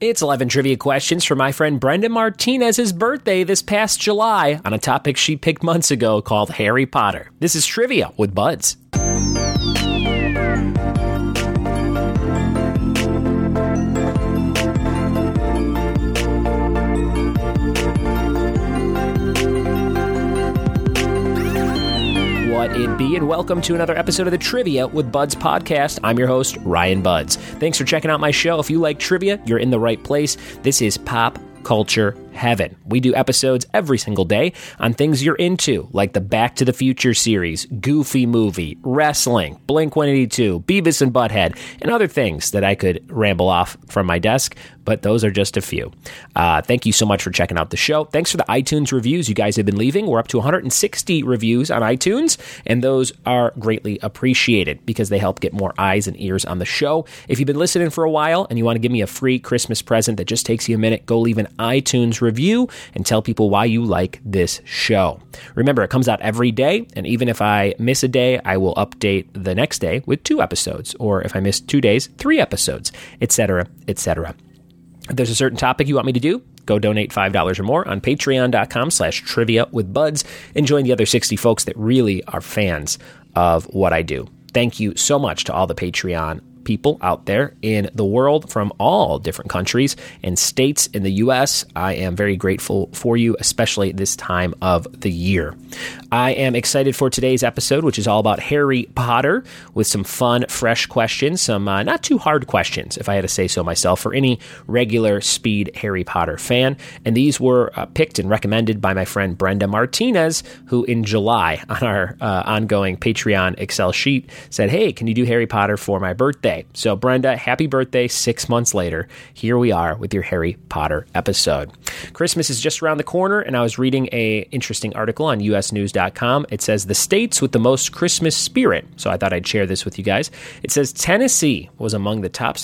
It's 11 trivia questions for my friend Brenda Martinez's birthday this past July on a topic she picked months ago called Harry Potter. This is Trivia with Buds. What it be, and welcome to another episode of the Trivia with Buds podcast. I'm your host, Ryan Buds. Thanks for checking out my show. If you like trivia, you're in the right place. This is pop culture heaven. We do episodes every single day on things you're into, like the Back to the Future series, Goofy movie, wrestling, Blink-182, Beavis and Butthead, and other things that I could ramble off from my desk, but those are just a few. Thank you so much for checking out the show. Thanks for the iTunes reviews you guys have been leaving. We're up to 160 reviews on iTunes, and those are greatly appreciated because they help get more eyes and ears on the show. If you've been listening for a while and you want to give me a free Christmas present that just takes you a minute, go leave an iTunes review and tell people why you like this show. Remember, it comes out every day, and even if I miss a day, I will update the next day with 2 episodes, or if I miss 2 days, 3 episodes, etc., etc. If there's a certain topic you want me to do, go donate $5 or more on patreon.com/trivia with buds and join the other 60 folks that really are fans of what I do. Thank you so much to all the Patreon people out there in the world from all different countries and states in the U.S. I am very grateful for you, especially this time of the year. I am excited for today's episode, which is all about Harry Potter, with some fun, fresh questions, some not too hard questions, if I had to say so myself, for any regular speed Harry Potter fan. And these were picked and recommended by my friend Brenda Martinez, who in July on our ongoing Patreon Excel sheet said, "Hey, can you do Harry Potter for my birthday?" So Brenda, happy birthday 6 months later. Here we are with your Harry Potter episode. Christmas is just around the corner, and I was reading an interesting article on usnews.com. It says the states with the most Christmas spirit. So I thought I'd share this with you guys. It says Tennessee was among the top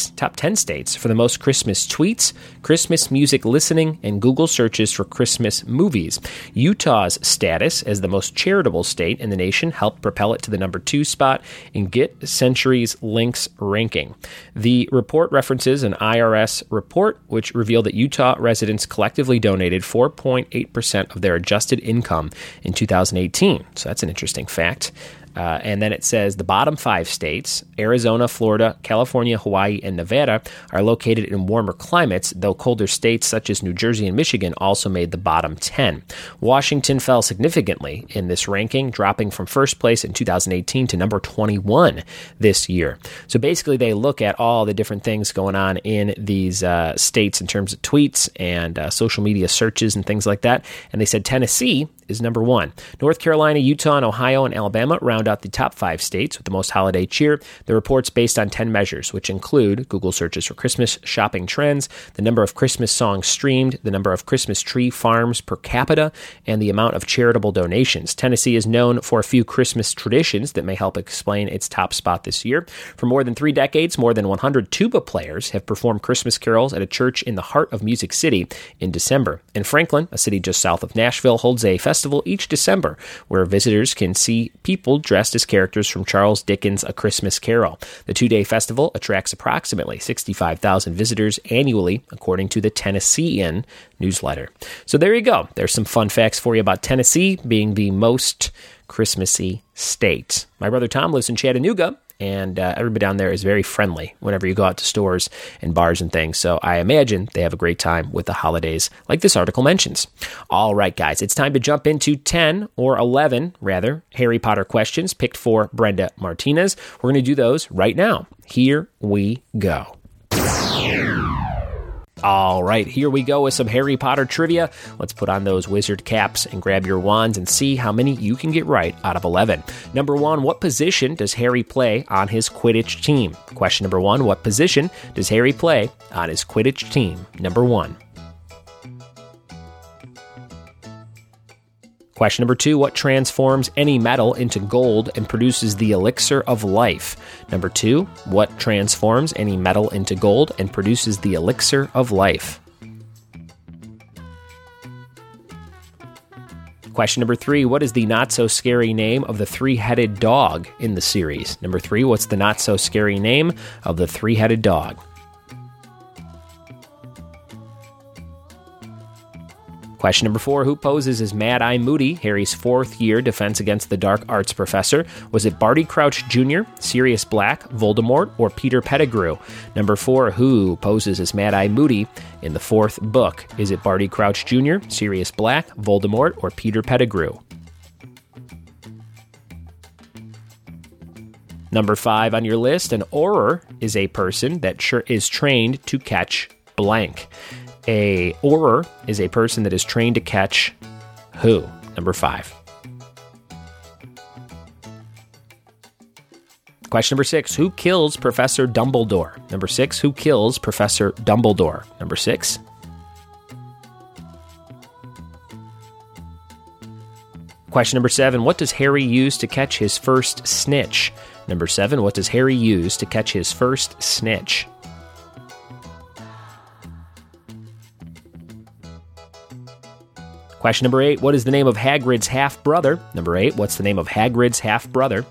10 states for the most Christmas tweets, Christmas music listening, and Google searches for Christmas movies. Utah's status as the most charitable state in the nation helped propel it to the number 2 spot in Get Century's links ranking. The report references an IRS report which revealed that Utah residents collectively donated 4.8% of their adjusted income in 2018. So that's an interesting fact. And then it says the bottom 5 states, Arizona, Florida, California, Hawaii, and Nevada, are located in warmer climates, though colder states such as New Jersey and Michigan also made the bottom 10. Washington fell significantly in this ranking, dropping from first place in 2018 to number 21 this year. So basically, they look at all the different things going on in these states in terms of tweets and social media searches and things like that, and they said Tennessee is number 1. North Carolina, Utah, and Ohio, and Alabama round out the top 5 states with the most holiday cheer. The report's based on 10 measures, which include Google searches for Christmas shopping trends, the number of Christmas songs streamed, the number of Christmas tree farms per capita, and the amount of charitable donations. Tennessee is known for a few Christmas traditions that may help explain its top spot this year. For more than 3 decades, more than 100 tuba players have performed Christmas carols at a church in the heart of Music City in December. And Franklin, a city just south of Nashville, holds a festival each December where visitors can see people dressed as characters from Charles Dickens' A Christmas Carol. The 2-day festival attracts approximately 65,000 visitors annually, according to the Tennessean newsletter. So there you go. There's some fun facts for you about Tennessee being the most Christmassy state. My brother Tom lives in Chattanooga, and everybody down there is very friendly whenever you go out to stores and bars and things. So I imagine they have a great time with the holidays, like this article mentions. All right, guys, it's time to jump into 10 or 11, rather, Harry Potter questions picked for Brenda Martinez. We're going to do those right now. Here we go. All right, here we go with some Harry Potter trivia. Let's put on those wizard caps and grab your wands and see how many you can get right out of 11. Number 1, what position does Harry play on his Quidditch team? Question number 1, what position does Harry play on his Quidditch team? Number 1. Question number 2, what transforms any metal into gold and produces the elixir of life? Number 2, what transforms any metal into gold and produces the elixir of life? Question number 3, what is the not-so-scary name of the three-headed dog in the series? Number 3, what's the not-so-scary name of the three-headed dog? Question number 4, who poses as Mad-Eye Moody, Harry's fourth-year Defense Against the Dark Arts professor? Was it Barty Crouch Jr., Sirius Black, Voldemort, or Peter Pettigrew? Number 4, who poses as Mad-Eye Moody in the fourth book? Is it Barty Crouch Jr., Sirius Black, Voldemort, or Peter Pettigrew? Number 5 on your list, an Auror is a person that is trained to catch blank. A Auror is a person that is trained to catch who? Number 5. Question number 6, who kills Professor Dumbledore? Number 6, who kills Professor Dumbledore? Number 6. Question number 7, what does Harry use to catch his first snitch? Number 7, what does Harry use to catch his first snitch? Question number 8, what is the name of Hagrid's half-brother? Number 8, what's the name of Hagrid's half-brother?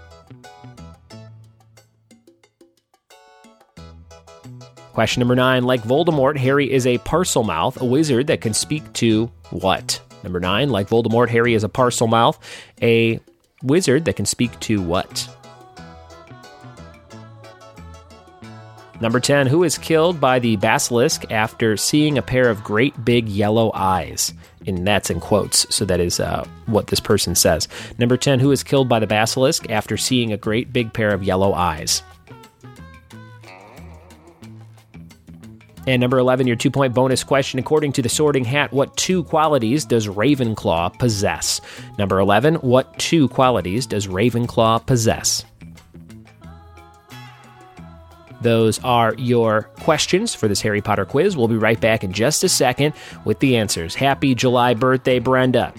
Question number 9, like Voldemort, Harry is a Parselmouth, a wizard that can speak to what? Number 9, like Voldemort, Harry is a Parselmouth, a wizard that can speak to what? Number 10, who is killed by the basilisk after seeing a pair of great big yellow eyes? And that's in quotes, so that is what this person says. Number 10, who is killed by the basilisk after seeing a great big pair of yellow eyes? And number 11, your 2-point bonus question. According to the Sorting Hat, what 2 qualities does Ravenclaw possess? Number 11, what 2 qualities does Ravenclaw possess? Those are your questions for this Harry Potter quiz. We'll be right back in just a second with the answers. Happy July birthday, Brenda.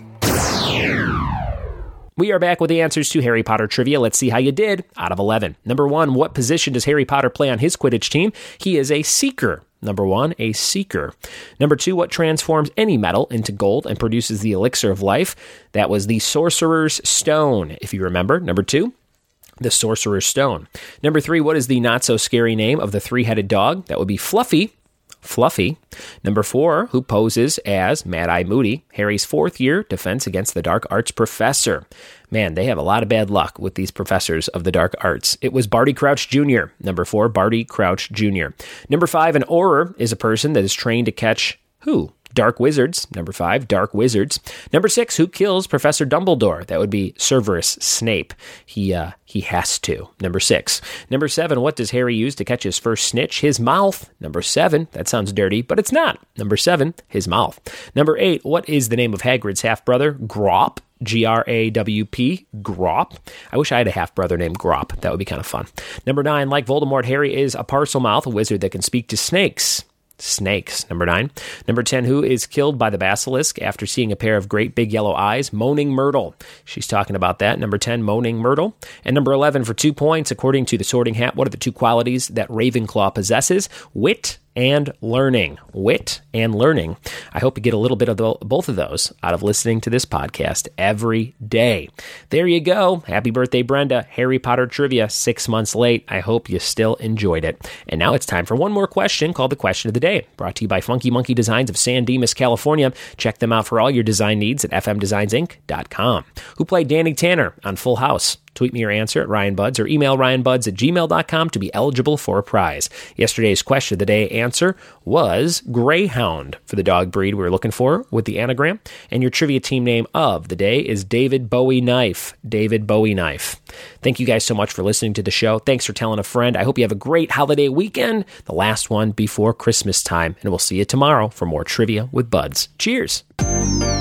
We are back with the answers to Harry Potter trivia. Let's see how you did out of 11. Number 1, what position does Harry Potter play on his Quidditch team? He is a seeker. Number 1, a seeker. Number 2, what transforms any metal into gold and produces the elixir of life? That was the Sorcerer's Stone, if you remember. Number 2. The Sorcerer's Stone. Number 3, what is the not-so-scary name of the 3-headed dog? That would be Fluffy. Fluffy. Number 4, who poses as Mad-Eye Moody, Harry's fourth-year Defense Against the Dark Arts professor? Man, they have a lot of bad luck with these professors of the dark arts. It was Barty Crouch Jr. Number 4, Barty Crouch Jr. Number 5, an Auror is a person that is trained to catch who? Dark wizards. Number 5, dark wizards. Number 6, who kills Professor Dumbledore? That would be Severus Snape. He has to. Number 6. Number 7, what does Harry use to catch his first snitch? His mouth. Number 7, that sounds dirty, but it's not. Number 7, his mouth. Number 8, what is the name of Hagrid's half-brother? Grawp. Grawp. Grawp. I wish I had a half-brother named Grawp. That would be kind of fun. Number 9, like Voldemort, Harry is a Parselmouth, a wizard that can speak to snakes. Snakes. Number 9. Number 10, who is killed by the basilisk after seeing a pair of great big yellow eyes? Moaning Myrtle. She's talking about that. Number 10, Moaning Myrtle. And number 11, for 2 points, according to the Sorting Hat, what are the 2 qualities that Ravenclaw possesses? Wit and learning. Wit and learning. I hope you get a little bit of both of those out of listening to this podcast every day. There you go. Happy birthday, Brenda. Harry Potter trivia 6 months late. I hope you still enjoyed it. And now it's time for one more question called the Question of the Day, brought to you by Funky Monkey Designs of San Dimas, California. Check them out for all your design needs at fmdesignsinc.com. Who played Danny Tanner on Full House? Tweet me your answer at Ryan Budds or email ryanbuds@gmail.com to be eligible for a prize. Yesterday's Question of the Day answer was Greyhound for the dog breed we were looking for with the anagram. And your trivia team name of the day is David Bowie Knife. David Bowie Knife. Thank you guys so much for listening to the show. Thanks for telling a friend. I hope you have a great holiday weekend, the last one before Christmas time. And we'll see you tomorrow for more Trivia with Buds. Cheers.